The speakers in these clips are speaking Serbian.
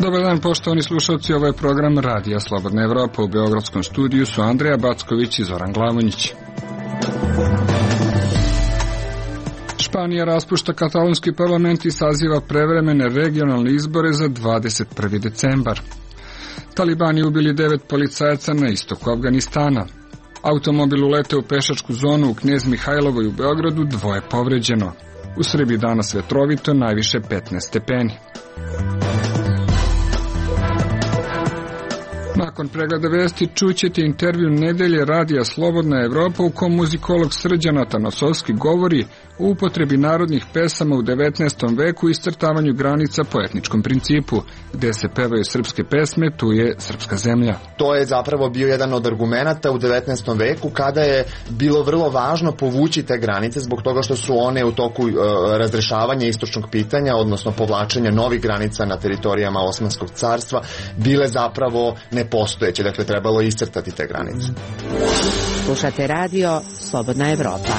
Dobar dan, poštovani slušalci, ovo je program Radija Slobodna Evropa. U beogradskom studiju su Andreja Backović i Zoran Glavonjić. Španija raspušta katalonski parlament i saziva prevremene regionalne izbore za 21. decembar. Talibani ubili 9 policajaca na istoku Afganistana. Automobil ulete u pešačku zonu u Knez Mihajlovoj u Beogradu, 2 povređeno. U Srbiji danas vetrovito, najviše 15 stepeni. Nakon pregleda vesti čućete intervju nedelje Radija Slobodna Evropa u kom muzikolog Srđan Atanosovski govori o upotrebi narodnih pesama u 19. veku i iscrtavanju granica po etničkom principu. Gde se pevaju srpske pesme, tu je srpska zemlja. To je zapravo bio jedan od argumenata u 19. veku kada je bilo vrlo važno povući te granice zbog toga što su one u toku razrešavanja istočnog pitanja, odnosno povlačenja novih granica na teritorijama Osmanskog carstva, bile zapravo nepostojeće, dakle trebalo je iscrtati te granice. Slušate radio Slobodna Evropa.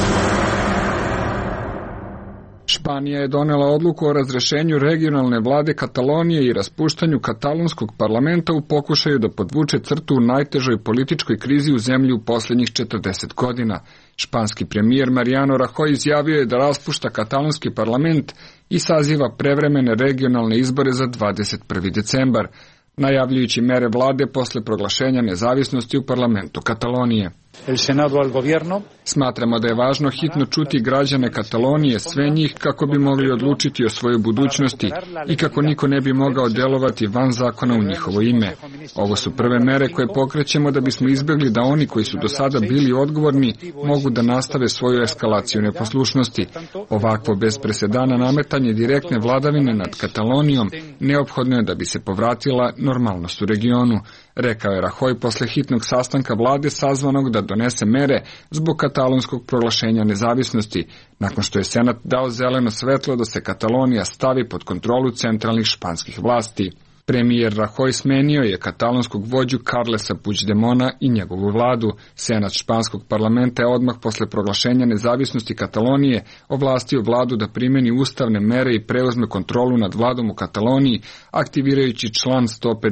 Španija je donela odluku o razrešenju regionalne vlade Katalonije i raspuštanju katalonskog parlamenta u pokušaju da podvuče crtu u najtežoj političkoj krizi u zemlji u posljednjih 40 godina. Španski premijer Mariano Rajoy izjavio je da raspušta katalonski parlament i saziva prevremene regionalne izbore za 21. decembar, najavljujući mere vlade posle proglašenja nezavisnosti u parlamentu Katalonije. Smatramo da je važno hitno čuti građane Katalonije, sve njih, kako bi mogli odlučiti o svojoj budućnosti i kako niko ne bi mogao delovati van zakona u njihovo ime. Ovo su prve mere koje pokrećemo da bismo izbjegli da oni koji su do sada bili odgovorni mogu da nastave svoju eskalaciju neposlušnosti. Ovakvo bez presedana nametanje direktne vladavine nad Katalonijom neophodno je da bi se povratila normalnost u regionu, rekao je Rajoy posle hitnog sastanka vlade sazvanog da donese mere zbog katalonskog proglašenja nezavisnosti, nakon što je Senat dao zeleno svetlo da se Katalonija stavi pod kontrolu centralnih španskih vlasti. Premijer Rajoy smenio je katalonskog vođu Carlesa Puigdemona i njegovu vladu. Senat španskog parlamenta je odmah posle proglašenja nezavisnosti Katalonije ovlastio vladu da primeni ustavne mere i preuzme kontrolu nad vladom u Kataloniji, aktivirajući član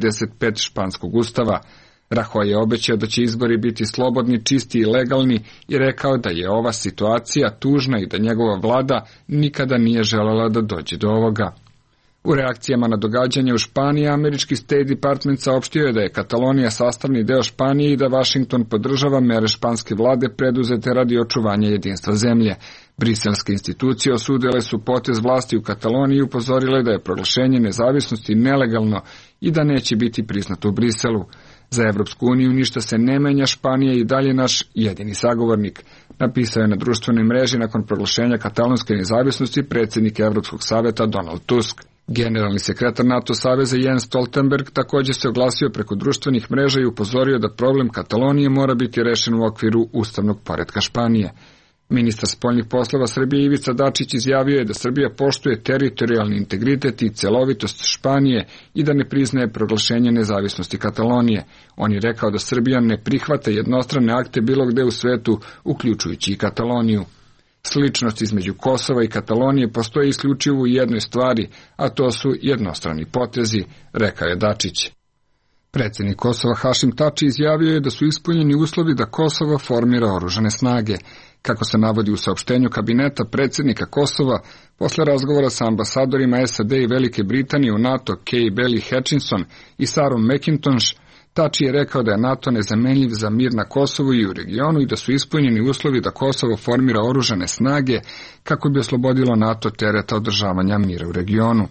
155 španskog ustava. Rajoy je obećao da će izbori biti slobodni, čisti i legalni i rekao da je ova situacija tužna i da njegova vlada nikada nije želela da dođe do ovoga. U reakcijama na događanje u Španiji, američki State Department saopštio je da je Katalonija sastavni deo Španije i da Washington podržava mere španske vlade preduzete radi očuvanja jedinstva zemlje. Briselske institucije osudile su potez vlasti u Kataloniji i upozorile da je proglašenje nezavisnosti nelegalno i da neće biti priznato u Briselu. Za Evropsku uniju ništa se ne menja, Španija je i dalje naš jedini sagovornik, napisao je na društvenoj mreži nakon proglašenja katalonske nezavisnosti predsjednik Evropskog saveta Donald Tusk. Generalni sekretar NATO saveza Jens Stoltenberg također se oglasio preko društvenih mreža i upozorio da problem Katalonije mora biti rešen u okviru ustavnog poretka Španije. Ministar spoljnih poslova Srbije Ivica Dačić izjavio je da Srbija poštuje teritorijalni integritet i celovitost Španije i da ne priznaje proglašenje nezavisnosti Katalonije. On je rekao da Srbija ne prihvata jednostrane akte bilo gde u svetu, uključujući i Kataloniju. Sličnost između Kosova i Katalonije postoji isključivo u jednoj stvari, a to su jednostrani potezi, rekao je Dačić. Predsjednik Kosova Hašim Tači izjavio je da su ispunjeni uslovi da Kosovo formira oružane snage. Kako se navodi u saopštenju kabineta predsjednika Kosova, posle razgovora sa ambasadorima SAD i Velike Britanije u NATO Kay Bailey Hutchinson i Sarom McIntosh, Tači je rekao da je NATO nezamenljiv za mir na Kosovu i u regionu i da su ispunjeni uslovi da Kosovo formira oružane snage kako bi oslobodilo NATO tereta održavanja mira u regionu.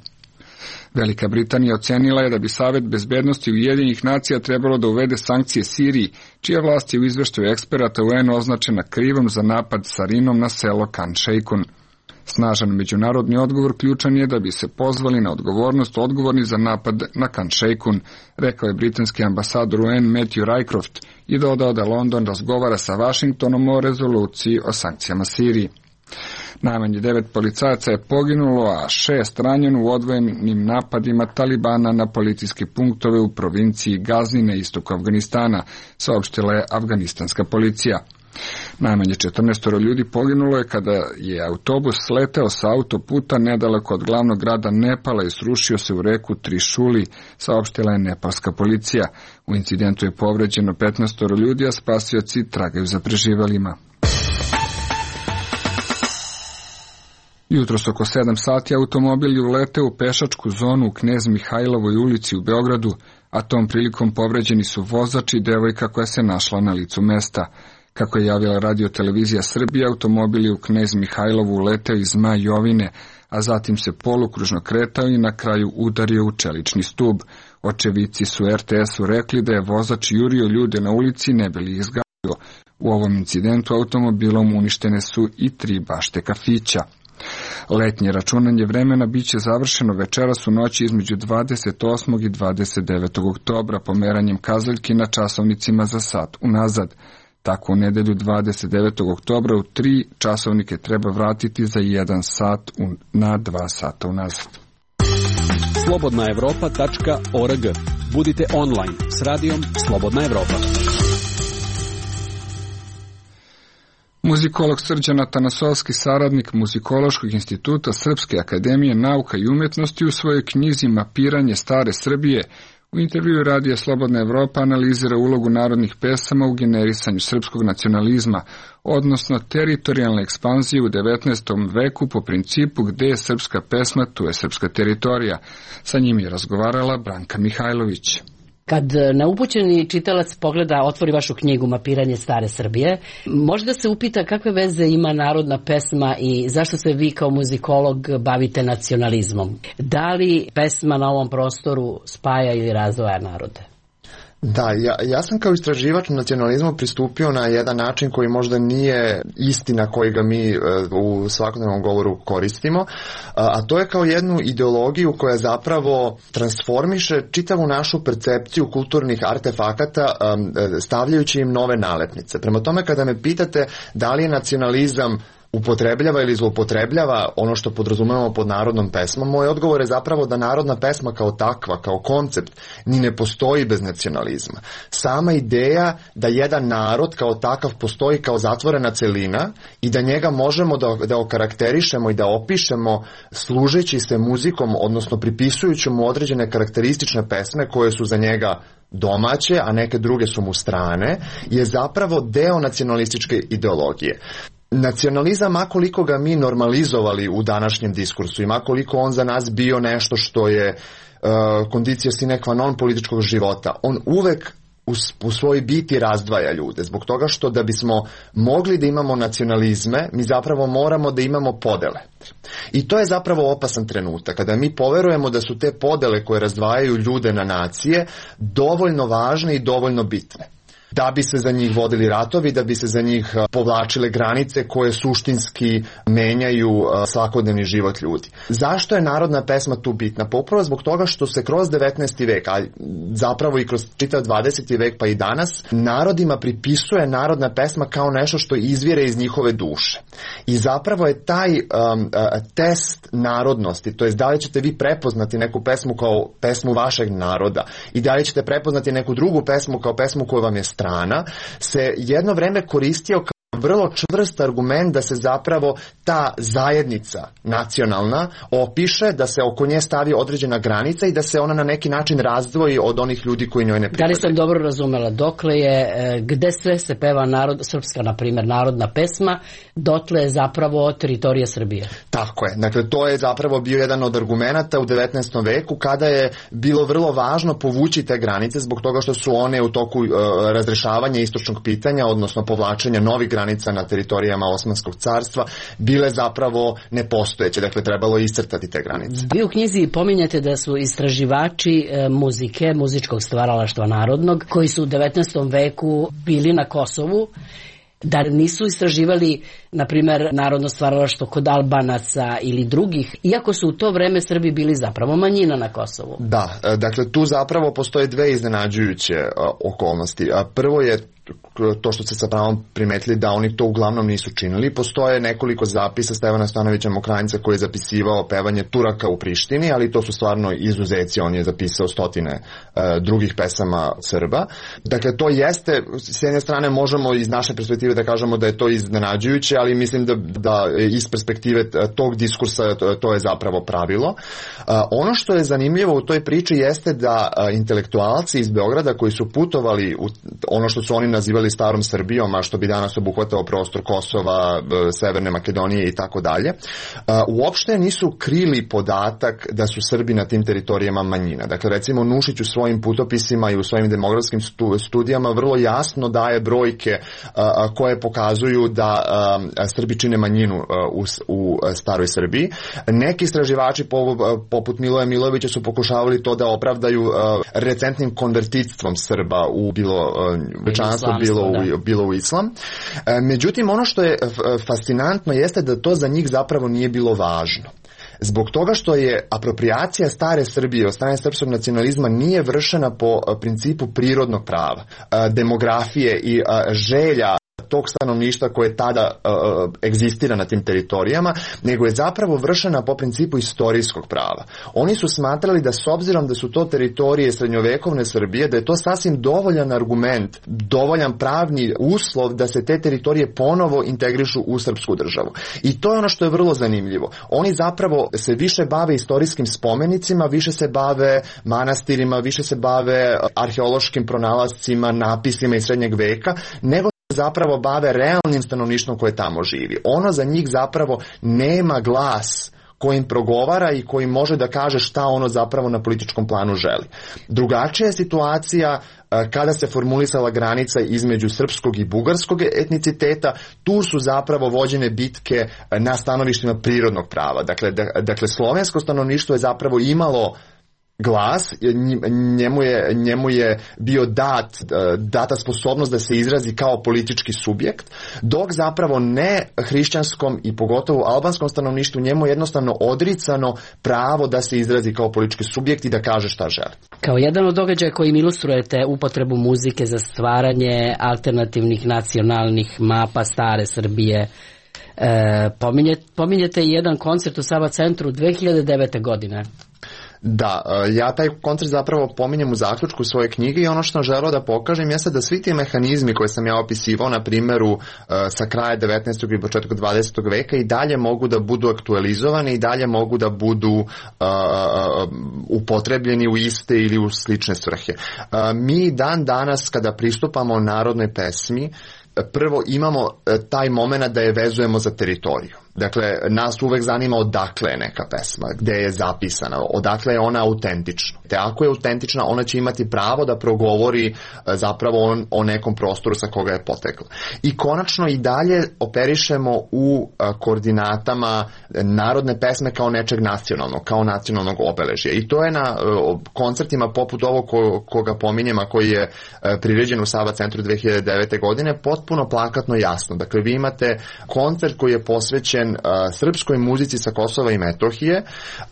Velika Britanija ocenila je da bi Savet bezbednosti Ujedinjenih nacija trebalo da uvede sankcije Siriji, čija vlast je u izveštaju eksperata UN označena krivom za napad sarinom na selo Khan Sheikhoun. Snažan međunarodni odgovor ključan je da bi se pozvali na odgovornost odgovorni za napad na Khan Sheikhoun, rekao je britanski ambasador UN Matthew Rycroft i dodao da London razgovara sa Washingtonom o rezoluciji o sankcijama Siriji. Najmanje 9 policajaca je poginulo, a 6 ranjeno u odvojenim napadima Talibana na policijske punktove u provinciji Gazni na istoku Afganistana, saopštila je afganistanska policija. Najmanje 14 ljudi poginulo je kada je autobus sleteo sa autoputa nedaleko od glavnog grada Nepala i srušio se u reku Trišuli, saopštila je nepalska policija. U incidentu je povređeno 15 ljudi, a spasioci tragaju za preživelima. Jutros oko 7 sati automobil je uleteo u pešačku zonu u Knez Mihajlovoj ulici u Beogradu, a tom prilikom povređeni su vozač i devojka koja se našla na licu mesta. Kako je javila Radio-televizija Srbije, automobil je u Knez Mihajlovu uleteo iz Zmaj Jovine, a zatim se polukružno kretao i na kraju udario u čelični stub. Očevici su RTS-u rekli da je vozač jurio ljude na ulici ne bi li ih zgazio. U ovom incidentu automobilom uništene su i 3 bašte kafića. Letnje računanje vremena biće završeno večeras u noći između 28. i 29. oktobra pomeranjem kazaljki na časovnicima za sat unazad. Tako u nedelju 29. oktobra u 3 časovnike treba vratiti za 1 sat na 2 sata unazad. slobodnaevropa.org. Budite online s radijom Slobodna Evropa. Muzikolog Srđan Atanasovski, saradnik Muzikološkog instituta Srpske akademije nauka i umetnosti, u svojoj knjizi Mapiranje stare Srbije u intervjuu Radija Slobodna Evropa analizira ulogu narodnih pesama u generisanju srpskog nacionalizma, odnosno teritorijalne ekspanzije u 19. veku po principu gde je srpska pesma, tu je srpska teritorija. Sa njim je razgovarala Branka Mihajlović. Kad neupućeni čitalac pogleda, otvori vašu knjigu Mapiranje stare Srbije, možda se upita kakve veze ima narodna pesma i zašto se vi kao muzikolog bavite nacionalizmom. Da li pesma na ovom prostoru spaja ili razdvaja narode? Da, ja sam kao istraživač nacionalizma pristupio na jedan način koji možda nije istina koji ga mi u svakodnevnom govoru koristimo, a to je kao jednu ideologiju koja zapravo transformiše čitavu našu percepciju kulturnih artefakata stavljajući im nove nalepnice. Prema tome, kada me pitate da li je nacionalizam upotrebljava ili zloupotrebljava ono što podrazumevamo pod narodnom pesmom, moj odgovor je zapravo da narodna pesma kao takva, kao koncept, ni ne postoji bez nacionalizma. Sama ideja da jedan narod kao takav postoji kao zatvorena celina i da njega možemo da okarakterišemo i da opišemo služeći se muzikom, odnosno pripisujući mu određene karakteristične pesme koje su za njega domaće, a neke druge su mu strane, je zapravo deo nacionalističke ideologije. Nacionalizam, makoliko ga mi normalizovali u današnjem diskursu i makoliko on za nas bio nešto što je kondicija sine qua non političkog života, on uvek u svojoj biti razdvaja ljude, zbog toga što da bismo mogli da imamo nacionalizme, mi zapravo moramo da imamo podele. I to je zapravo opasan trenutak, kada mi poverujemo da su te podele koje razdvajaju ljude na nacije dovoljno važne i dovoljno bitne, da bi se za njih vodili ratovi, da bi se za njih povlačile granice koje suštinski menjaju svakodnevni život ljudi. Zašto je narodna pesma tu bitna? Pa upravo zbog toga što se kroz 19. vek, a zapravo i kroz čitav 20. vek pa i danas, narodima pripisuje narodna pesma kao nešto što izvire iz njihove duše. I zapravo je taj test narodnosti, to jest da li ćete vi prepoznati neku pesmu kao pesmu vašeg naroda i da li ćete prepoznati neku drugu pesmu kao pesmu koja vam je strana, se jedno vreme koristio kao vrlo čvrst argument da se zapravo ta zajednica nacionalna opiše, da se oko nje stavi određena granica i da se ona na neki način razdvoji od onih ljudi koji njoj ne pripadaju. Da li sam dobro razumela, dokle je, gde sve se peva srpska, na primjer, narodna pesma, dotle je zapravo teritorija Srbije? Tako je. Dakle, to je zapravo bio jedan od argumenata u 19. veku kada je bilo vrlo važno povući te granice zbog toga što su one u toku razrešavanja istočnog pitanja, odnosno povlačenja novih granica na teritorijama Osmanskog carstva, bile zapravo nepostojeće. Dakle, trebalo je iscrtati te granice. Vi u knjizi pominjate da su istraživači muzike, muzičkog stvaralaštva narodnog, koji su u 19. veku bili na Kosovu, da nisu istraživali, na primjer, narodno stvaralaštvo kod Albanaca ili drugih, iako su u to vreme Srbi bili zapravo manjina na Kosovu. Da, dakle tu zapravo postoje dve iznenađujuće okolnosti. Prvo je to što ste sa pravom primetili da oni to uglavnom nisu činili. Postoje nekoliko zapisa Stevana Stanojevića Mokranjca koji je zapisivao pevanje Turaka u Prištini, ali to su stvarno izuzeci, on je zapisao stotine drugih pesama Srba. Dakle, to jeste, s jedne strane možemo iz naše perspektive da kažemo da je to iznenađujuće, ali mislim da iz perspektive tog diskursa to je zapravo pravilo. Ono što je zanimljivo u toj priči jeste da intelektualci iz Beograda koji su putovali u ono što su oni nazivali starom Srbijom, a što bi danas obuhvatao prostor Kosova, Severne Makedonije i tako dalje, uopšte nisu krili podatak da su Srbi na tim teritorijama manjina. Dakle, recimo Nušić u svojim putopisima i u svojim demografskim studijama vrlo jasno daje brojke koje pokazuju da Srbi čine manjinu u staroj Srbiji. Neki istraživači poput Miloja Milojevića su pokušavali to da opravdaju recentnim konvertitstvom Srba u bilo večanstvo, bilo u islam. Međutim, ono što je fascinantno jeste da to za njih zapravo nije bilo važno. Zbog toga što je aproprijacija stare Srbije od strane srpskog nacionalizma nije vršena po principu prirodnog prava, demografije i želja tog stanovništva koje tada egzistira na tim teritorijama, nego je zapravo vršena po principu istorijskog prava. Oni su smatrali da s obzirom da su to teritorije srednjovekovne Srbije, da je to sasvim dovoljan argument, dovoljan pravni uslov da se te teritorije ponovo integrišu u srpsku državu. I to je ono što je vrlo zanimljivo. Oni zapravo se više bave istorijskim spomenicima, više se bave manastirima, više se bave arheološkim pronalascima, napisima iz srednjeg veka, nego zapravo bave realnim stanovništvom koje tamo živi. Ono za njih zapravo nema glas kojim progovara i koji može da kaže šta ono zapravo na političkom planu želi. Drugačija je situacija kada se formulisala granica između srpskog i bugarskog etniciteta. Tu su zapravo vođene bitke na stanovištima prirodnog prava. Dakle, slovensko stanovništvo je zapravo imalo glas, njemu je bio data sposobnost da se izrazi kao politički subjekt, dok zapravo ne hrišćanskom i pogotovo albanskom stanovništvu njemu je jednostavno odricano pravo da se izrazi kao politički subjekt i da kaže šta želi. Kao jedan od događaja kojim ilustrujete upotrebu muzike za stvaranje alternativnih nacionalnih mapa stare Srbije, pominjete i jedan koncert u Sava centru 2009. godine. Da, ja taj koncert zapravo pominjem u zaključku svoje knjige i ono što želeo da pokažem jeste da svi ti mehanizmi koje sam ja opisivao na primjeru sa kraja 19. i početka 20. veka i dalje mogu da budu aktualizovani i dalje mogu da budu upotrebljeni u iste ili u slične svrhe. Mi dan danas kada pristupamo narodnoj pesmi, prvo imamo taj moment da je vezujemo za teritoriju. Dakle, nas uvek zanima odakle je neka pesma, gde je zapisana, odakle je ona autentična. Te ako je autentična, ona će imati pravo da progovori zapravo o nekom prostoru sa koga je potekla. I konačno i dalje operišemo u koordinatama narodne pesme kao nečeg nacionalnog, kao nacionalnog obeležja. I to je na koncertima poput ovog koga pominjem, a koji je priređen u Sava centru 2009. godine, potpuno plakatno jasno. Dakle, vi imate koncert koji je posvećen srpskoj muzici sa Kosova i Metohije,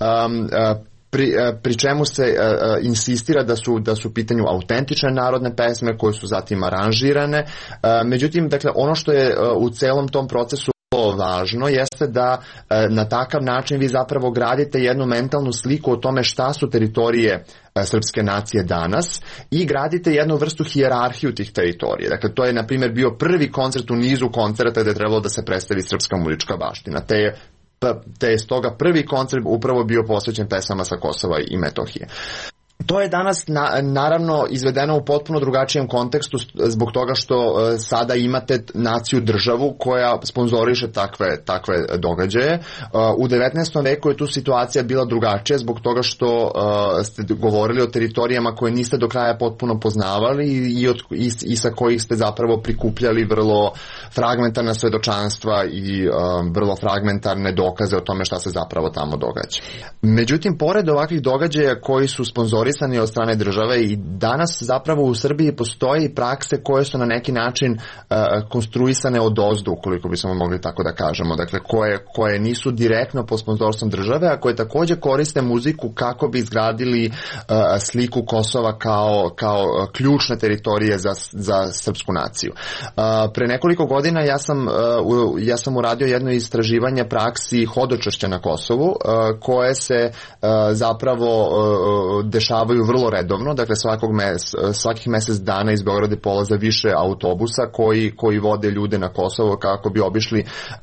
pri čemu se insistira da su u pitanju autentične narodne pesme koje su zatim aranžirane. Međutim, dakle, ono što je u celom tom procesu važno jeste da na takav način vi zapravo gradite jednu mentalnu sliku o tome šta su teritorije srpske nacije danas i gradite jednu vrstu hijerarhiju tih teritorija. Dakle, to je, na primjer, bio prvi koncert u nizu koncerta gde je trebalo da se predstavi srpska muzička baština. Te je stoga prvi koncert upravo bio posvećen pesama sa Kosova i Metohije. To je danas naravno izvedeno u potpuno drugačijem kontekstu zbog toga što sada imate naciju državu koja sponzoriše takve događaje. U 19. veku je tu situacija bila drugačija zbog toga što ste govorili o teritorijama koje niste do kraja potpuno poznavali i sa kojih ste zapravo prikupljali vrlo fragmentarna svedočanstva i vrlo fragmentarne dokaze o tome šta se zapravo tamo događa. Međutim, pored ovakvih događaja koji su sponzorisani kontrolisani od strane države i danas zapravo u Srbiji postoje prakse koje su na neki način konstruisane odozdo, ukoliko bismo mogli tako da kažemo, dakle koje nisu direktno pod sponzorstvom države, a koje takođe koriste muziku kako bi izgradili sliku Kosova kao ključne teritorije za srpsku naciju. Pre nekoliko godina ja sam uradio jedno istraživanje praksi hodočašća na Kosovu, koje se zapravo dešavaju vrlo redovno, dakle svakih mesec dana iz Beograda polaze više autobusa koji vode ljude na Kosovo kako bi obišli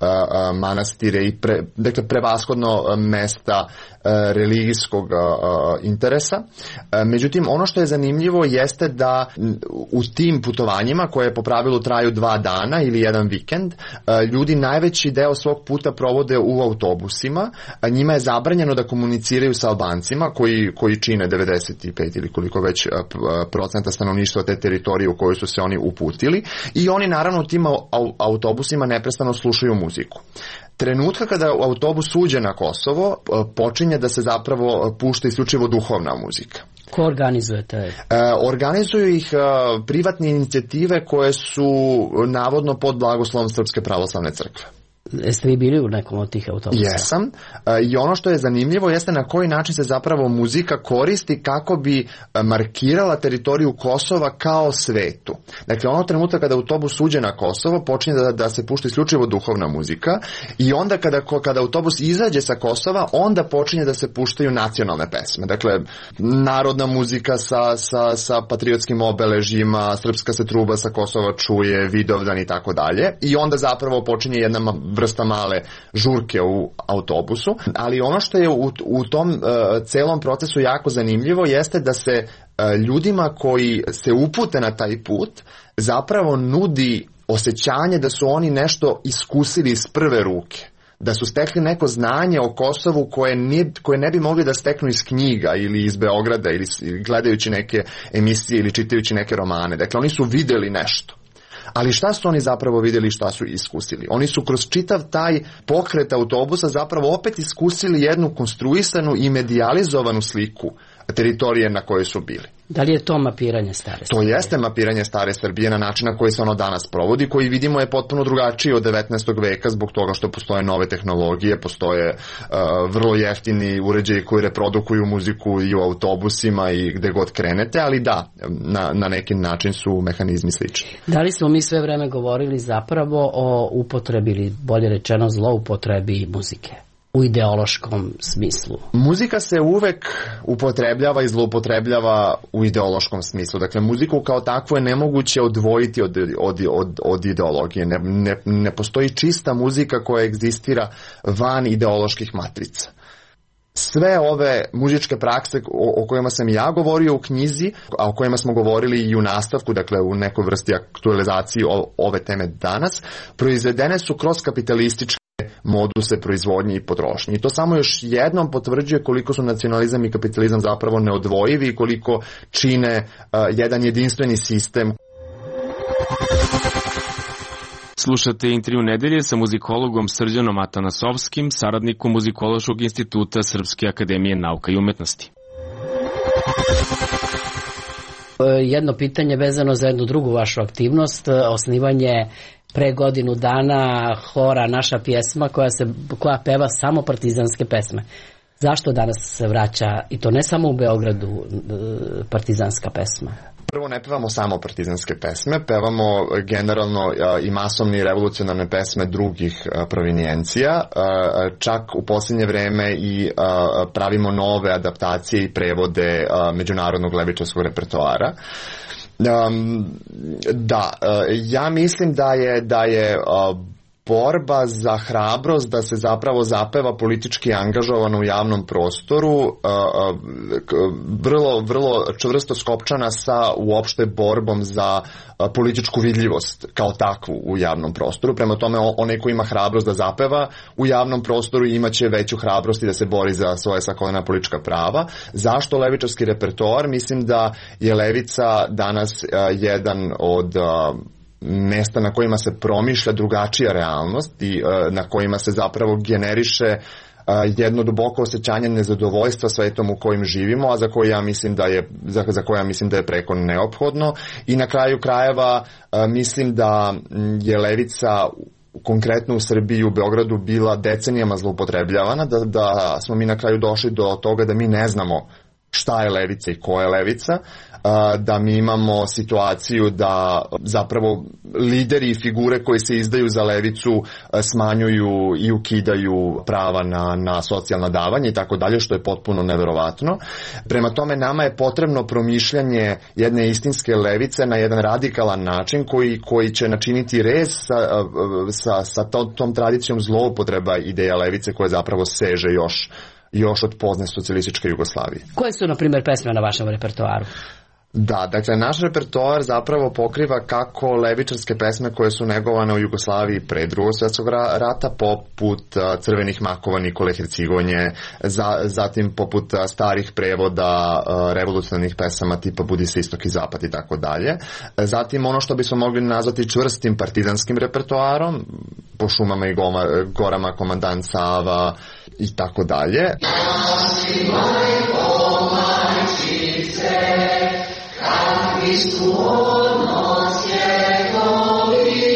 manastire i prevashodno mesta religijskog interesa. Međutim, ono što je zanimljivo jeste da u tim putovanjima, koje po pravilu traju 2 dana ili jedan vikend, ljudi najveći deo svog puta provode u autobusima, a njima je zabranjeno da komuniciraju sa Albancima koji čine 95 ili koliko već procenta stanovništva te teritorije u kojoj su se oni uputili, i oni naravno u tim autobusima neprestano slušaju muziku. Trenutka kada autobus uđe na Kosovo, počinje da se zapravo pušta isključivo duhovna muzika. Ko organizuje te? Organizuju ih privatne inicijative koje su navodno pod blagoslovom Srpske pravoslavne crkve. Jeste vi bili u nekom od tih autobusa? Jesam. I ono što je zanimljivo jeste na koji način se zapravo muzika koristi kako bi markirala teritoriju Kosova kao svetu. Dakle, ono trenutka kada autobus uđe na Kosovo, počinje da se pušta isključivo duhovna muzika, i onda kada autobus izađe sa Kosova, onda počinje da se puštaju nacionalne pesme. Dakle, narodna muzika sa patriotskim obeležjima, srpska se truba sa Kosova čuje, Vidovdan i tako dalje. I onda zapravo počinje jedna vrsta male žurke u autobusu, ali ono što je u tom celom procesu jako zanimljivo jeste da se ljudima koji se upute na taj put zapravo nudi osjećanje da su oni nešto iskusili iz prve ruke, da su stekli neko znanje o Kosovu koje ne bi mogli da steknu iz knjiga ili iz Beograda ili gledajući neke emisije ili čitajući neke romane. Dakle, oni su videli nešto. Ali šta su oni zapravo vidjeli i šta su iskusili? Oni su kroz čitav taj pokret autobusa zapravo opet iskusili jednu konstruisanu i medijalizovanu sliku teritorije na kojoj su bili. Da li je to mapiranje stare Srbije? To jeste mapiranje stare Srbije na način na koji se ono danas provodi, koji vidimo je potpuno drugačiji od 19. veka zbog toga što postoje nove tehnologije, postoje vrlo jeftini uređaji koji reprodukuju muziku i u autobusima i gde god krenete, ali da, na neki način su mehanizmi slični. Da li smo mi sve vreme govorili zapravo o upotrebi, ili bolje rečeno zloupotrebi muzike? U ideološkom smislu. Muzika se uvek upotrebljava i zloupotrebljava u ideološkom smislu. Dakle, muziku kao takvu je nemoguće odvojiti od ideologije. Ne postoji čista muzika koja egzistira van ideoloških matrica. Sve ove muzičke prakse o kojima sam ja govorio u knjizi, a o kojima smo govorili i u nastavku, dakle u nekoj vrsti aktualizaciji ove teme danas, proizvedene su kroz kapitalističke moduse proizvodnje i potrošnje. I to samo još jednom potvrđuje koliko su nacionalizam i kapitalizam zapravo neodvojivi i koliko čine jedan jedinstveni sistem. Slušate intervju nedelje sa muzikologom Srđanom Atanasovskim, saradnikom Muzikološkog instituta Srpske akademije nauka i umetnosti. Jedno pitanje vezano za jednu drugu vašu aktivnost, osnivanje pre godinu dana hora Naša pjesma koja peva samo partizanske pesme. Zašto danas se vraća, i to ne samo u Beogradu, partizanska pesma? Prvo, ne pevamo samo partizanske pesme, pevamo generalno i masovne i revolucionarne pesme drugih provinijencija, čak u posljednje vreme i pravimo nove adaptacije i prevode međunarodnog levičarskog repertoara. Ja mislim da je borba za hrabrost da se zapravo zapeva politički angažovano u javnom prostoru vrlo čvrsto skopčana sa uopšte borbom za političku vidljivost kao takvu u javnom prostoru. Prema tome, onaj ko ima hrabrost da zapeva u javnom prostoru imaće veću hrabrost i da se bori za svoje sakolena politička prava. Zašto levičarski repertoar? Mislim da je levica danas jedan od mesta na kojima se promišlja drugačija realnost i na kojima se zapravo generiše jedno duboko osjećanje nezadovoljstva svetom u kojem živimo, a za koje ja mislim da je preko neophodno. I na kraju krajeva mislim da je levica konkretno u Srbiji i u Beogradu bila decenijama zloupotrebljavana, da smo mi na kraju došli do toga da mi ne znamo šta je levica i ko je levica, da mi imamo situaciju da zapravo lideri i figure koji se izdaju za levicu smanjuju i ukidaju prava na socijalna davanja i tako dalje, što je potpuno neverovatno. Prema tome, nama je potrebno promišljanje jedne istinske levice na jedan radikalan način koji će načiniti rez sa tom tradicijom zloupotreba ideja levice koja zapravo seže još od pozne socijalističke Jugoslavije. Koje su, na primjer, pesme na vašem repertoaru? Da, dakle, naš repertoar zapravo pokriva kako levičarske pesme koje su negovane u Jugoslaviji pre Drugog svjetskog rata, poput Crvenih makova Nikole Hercigonje, zatim poput starih prevoda revolucionarnih pesama tipa Budi se istok i zapad i tako dalje. Zatim ono što bismo mogli nazvati čvrstim partizanskim repertoarom, po šumama i gorama Komandant Sava i tako dalje. Kakvi su odnos svjetovi,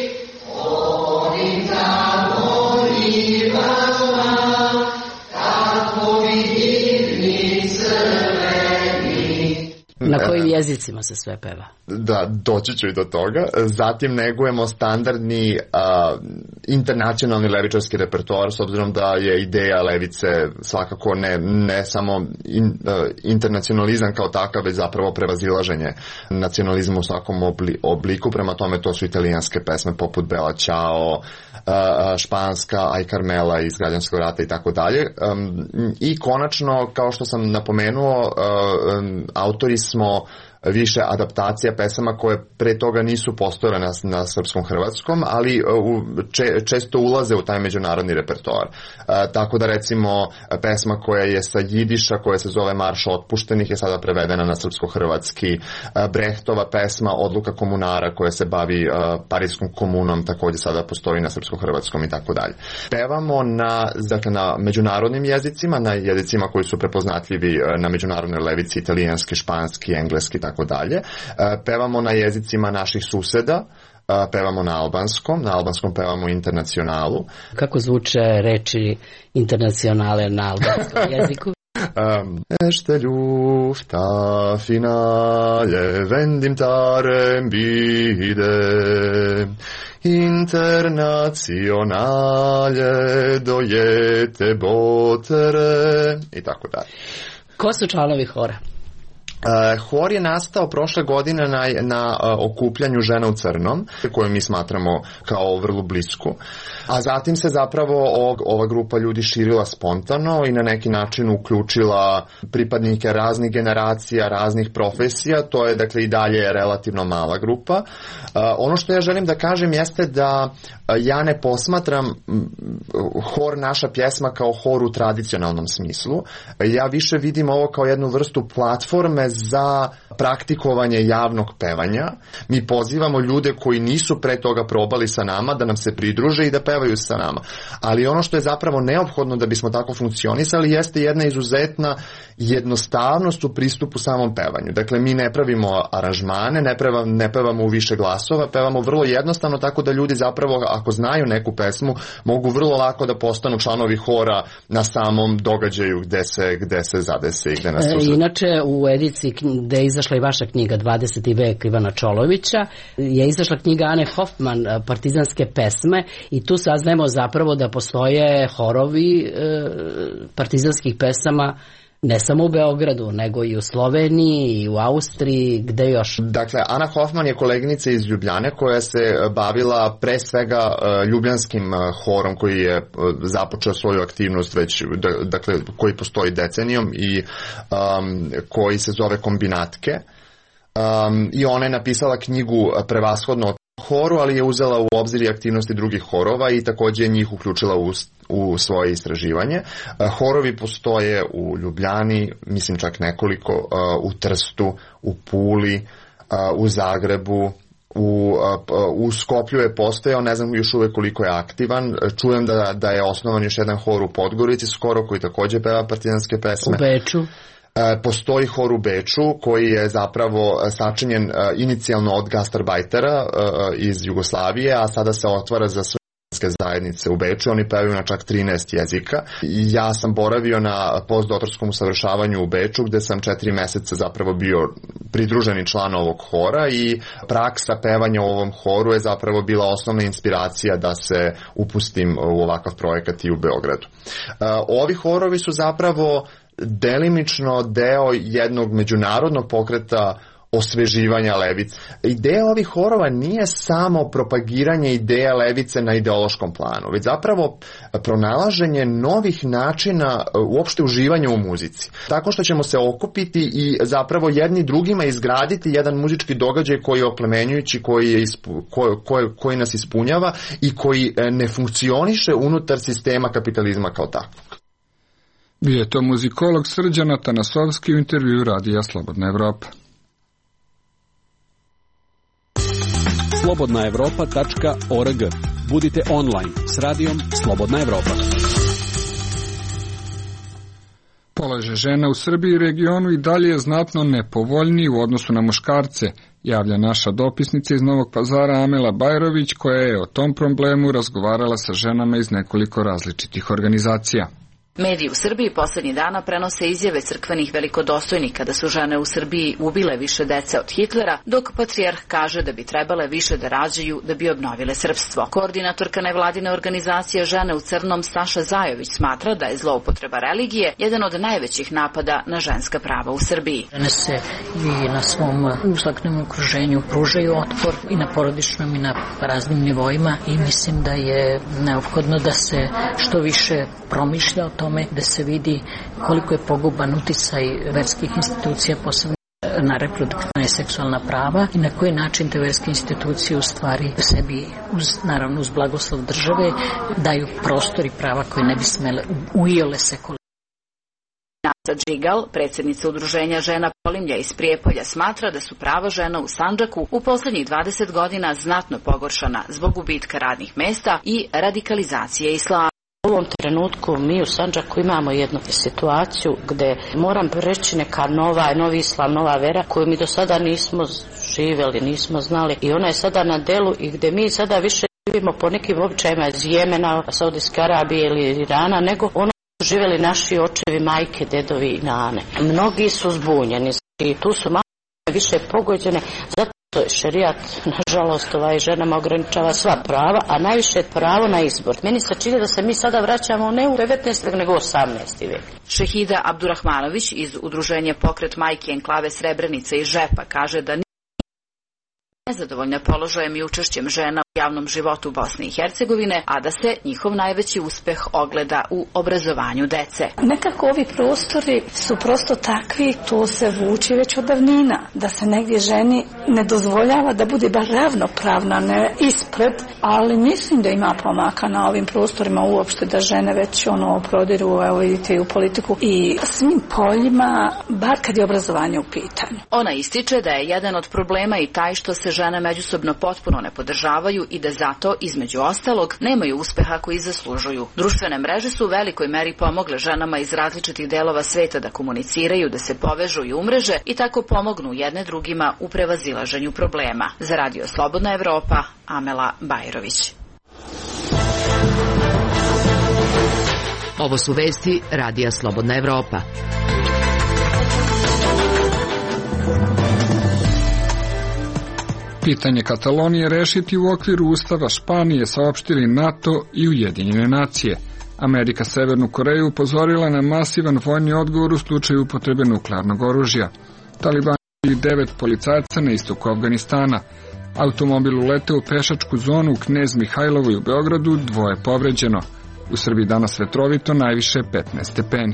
onim tamo i vama, takovi divni crveni. Na kojim jezicima se sve peva? Da, doći ću i do toga. Zatim negujemo standardni internacionalni levičarski repertoar, s obzirom da je ideja levice svakako ne samo internacionalizam kao takav, već zapravo prevazilaženje nacionalizma u svakom obliku. Prema tome to su italijanske pesme poput Bella Ciao, španska Aj Carmela iz Građanskog rata i tako dalje. I konačno, kao što sam napomenuo, autori smo više adaptacija pesama koje pre toga nisu postojale na srpskom hrvatskom, ali često ulaze u taj međunarodni repertoar. Tako da recimo pesma koja je sa jidiša, koja se zove Marš otpuštenih, je sada prevedena na srpsko-hrvatski. Brehtova pesma Odluka komunara koja se bavi Parijskom komunom takođe sada postoji na srpsko-hrvatskom i tako dalje. Pevamo na međunarodnim jezicima, na jezicima koji su prepoznatljivi na međunarodnoj levici, italijanski, španski, engleski i tako dalje. Pevamo na jezicima naših suseda, pevamo na albanskom pevamo internacionalu. Kako zvuče reči internacionale na albanskom jeziku? Ešte lufta finale vendim tarem bide internacionale dojete botere i tako dalje. Ko su članovi hora? Hor je nastao prošle godine na okupljanju Žena u crnom, koju mi smatramo kao vrlo blisku, a zatim se zapravo ova grupa ljudi širila spontano i na neki način uključila pripadnike raznih generacija, raznih profesija. To je dakle i dalje relativno mala grupa. Ono što ja želim da kažem jeste da ja ne posmatram hor Naša pjesma kao hor u tradicionalnom smislu. Ja više vidim ovo kao jednu vrstu platforme za praktikovanje javnog pevanja. Mi pozivamo ljude koji nisu pre toga probali sa nama da nam se pridruže i da pevaju sa nama. Ali ono što je zapravo neophodno da bismo tako funkcionisali jeste jedna izuzetna jednostavnost u pristupu samom pevanju. Dakle, mi ne pravimo aranžmane, ne pevamo u više glasova, pevamo vrlo jednostavno, tako da ljudi zapravo, ako znaju neku pesmu, mogu vrlo lako da postanu članovi hora na samom događaju gde se zadese i gde nas susret. Inače, u ediciji gde je izašla i vaša knjiga 20. vek Ivana Čolovića, je izašla knjiga Ane Hoffman, partizanske pesme, i tu saznajemo zapravo da postoje horovi partizanskih pesama ne samo u Beogradu, nego i u Sloveniji i u Austriji, gde još? Dakle, Ana Hoffman je koleginica iz Ljubljane koja se bavila pre svega ljubljanskim horom koji je započeo svoju aktivnost već, dakle, koji postoji decenijom i koji se zove Kombinatke. I ona je napisala knjigu prevashodno horu, ali je uzela u obzir i aktivnosti drugih horova i takođe njih uključila u svoje istraživanje. Horovi postoje u Ljubljani, mislim čak nekoliko, u Trstu, u Puli, u Zagrebu, u Skoplju je postojao, ne znam još uvek koliko je aktivan, čujem da je osnovan još jedan hor u Podgorici skoro koji takođe peva partizanske pesme. U Beču. Postoji hor u Beču koji je zapravo sačinjen inicijalno od gastarbajtera iz Jugoslavije, a sada se otvara za sve zajednice u Beču, oni pevaju na čak 13 jezika. Ja sam boravio na postdoktorskom usavršavanju u Beču gde sam 4 meseca zapravo bio pridruženi član ovog hora i praksa pevanja u ovom horu je zapravo bila osnovna inspiracija da se upustim u ovakav projekat i u Beogradu. Ovi horovi su zapravo delimično deo jednog međunarodnog pokreta osveživanja levice. Ideja ovih horova nije samo propagiranje ideja levice na ideološkom planu, već zapravo pronalaženje novih načina uopšte uživanja u muzici. Tako što ćemo se okupiti i zapravo jedni drugima izgraditi jedan muzički događaj koji je oplemenjujući, koji nas ispunjava i koji ne funkcioniše unutar sistema kapitalizma kao takvog. Bio je to muzikolog Srđan Atanasovski u intervju Radija Slobodna Evropa. slobodnaevropa.org. Budite online s radijom Slobodna Evropa. Položaj žena u Srbiji i regionu i dalje je znatno nepovoljniji u odnosu na muškarce, javlja naša dopisnica iz Novog Pazara Amela Bajrović, koja je o tom problemu razgovarala sa ženama iz nekoliko različitih organizacija. Mediji u Srbiji poslednjih dana prenose izjave crkvenih velikodostojnika da su žene u Srbiji ubile više dece od Hitlera, dok patrijarh kaže da bi trebale više da rađaju da bi obnovile srpstvo. Koordinatorka nevladine organizacije Žene u crnom Saša Zajović smatra da je zloupotreba religije jedan od najvećih napada na ženska prava u Srbiji. Žene se i na svom uzlaknom okruženju pružaju otpor i na porodičnom i na raznim nivoima i mislim da je neophodno da se što više promišlja o tome, da se vidi koliko je poguban uticaj verskih institucija, posebno na reproduktivna i seksualna prava i na koji način te verske institucije u stvari sebi, naravno uz blagoslov države, daju prostor i prava koje ne bi smele uiole sekularno. Nasa Džigal, predsjednica udruženja žena Polimlja iz Prijepolja, smatra da su prava žena u Sandžaku u poslednjih 20 godina znatno pogoršana zbog gubitka radnih mesta i radikalizacije islama. U ovom trenutku mi u Sandžaku imamo jednu situaciju gde moram reći neka novi islam, nova vera koju mi do sada nismo živjeli, nismo znali i ona je sada na delu i gde mi sada više živimo po nekim običajima iz Jemena, Saudijske Arabije ili Irana nego ono su živjeli naši očevi, majke, dedovi i nane. Mnogi su zbunjeni i tu su malo više pogođene zato je šerijat, nažalost, ženama ograničava sva prava, a najviše pravo na izbor. Meni se čini da se mi sada vraćamo ne u 19. nego u 18. vek. Šehida Abdurahmanović iz udruženja Pokret majke enklave Srebrenica i Žepa kaže da nije nezadovoljna položajem i učešćem žena u javnom životu Bosne i Hercegovine, a da se njihov najveći uspeh ogleda u obrazovanju dece. Nekako ovi prostori su prosto takvi, to se vuči već od davnina, da se negdje ženi ne dozvoljava da bude bar ravnopravna, ne ispred, ali mislim da ima pomaka na ovim prostorima uopšte, da žene već prodiru, evo vidite, i u politiku i svim poljima, bar kad je obrazovanje u pitanju. Ona ističe da je jedan od problema i taj što se žene međusobno potpuno ne podržavaju i da zato, između ostalog, nemaju uspeha koji zaslužuju. Društvene mreže su u velikoj meri pomogle ženama iz različitih delova sveta da komuniciraju, da se povežu i umreže i tako pomognu jedne drugima u prevazilaženju problema. Za Radio Slobodna Evropa, Amela Bajrović. Ovo su vesti Radija Slobodna Evropa. Pitanje Katalonije rešiti u okviru Ustava Španije, saopštili NATO i Ujedinjene nacije. Amerika Severnu Koreju upozorila na masivan vojni odgovor u slučaju upotrebe nuklearnog oružja. Talibani ili 9 policajaca na istoku Afganistana. Automobil uleteo u pešačku zonu u Knez Mihajlovoj u Beogradu, 2 povređeno. U Srbiji danas vetrovito, najviše 15 stepeni.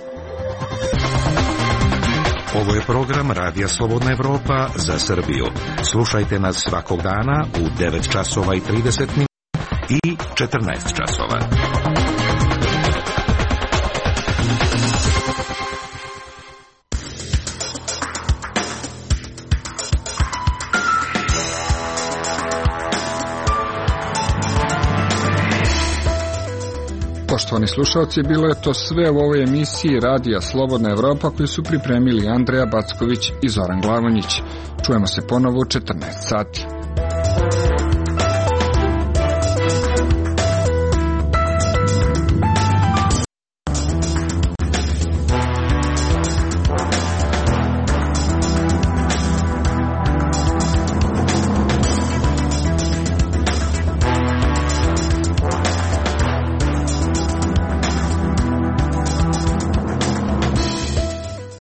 Ovo je program Radija Slobodna Evropa za Srbiju. Slušajte nas svakog dana u 9 časova i 30 minuta i 14 časova. Poštovani slušalci, bilo je to sve u ovoj emisiji Radija Slobodna Evropa koju su pripremili Andreja Backović i Zoran Glavonjić. Čujemo se ponovo u 14 sati.